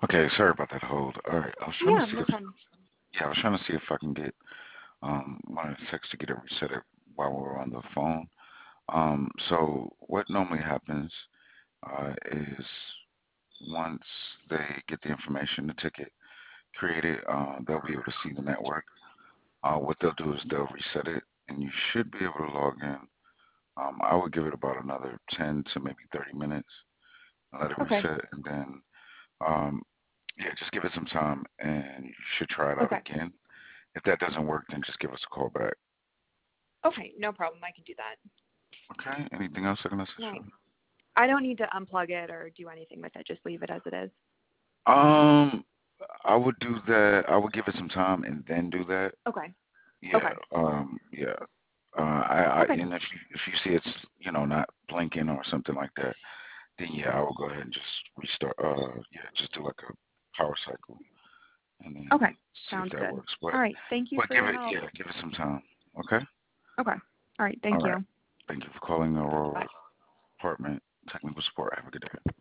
Okay, sorry about that hold. All right, I was trying to Yeah, see no if problem. yeah, I was trying to see if I can get one of the techs to get it reset it while we're on the phone. So what normally happens is once they get the information, the ticket created, they'll be able to see the network. What they'll do is they'll reset it, and you should be able to log in. I would give it about another 10 to maybe 30 minutes and let it Okay. reset, and then um, yeah, just give it some time, and you should try it out Okay. again. If that doesn't work, then just give us a call back. Okay, no problem. I can do that. Okay? Anything else I can assist you Right. I don't need to unplug it or do anything with it. Just leave it as it is. with? I would do that. I would give it some time and then do that. Okay. Yeah. Okay. Yeah. I Okay. and if you see it's not blinking or something like that, then yeah, I will go ahead and just restart. Yeah, just do like a power cycle and then Okay. see if Sounds that good. works. All right. Thank you But for give your it help. give it some time. Okay. Okay. All right. All Thank right. you. Thank you for calling Bye. Aurora Apartment Technical Support. Have a good day.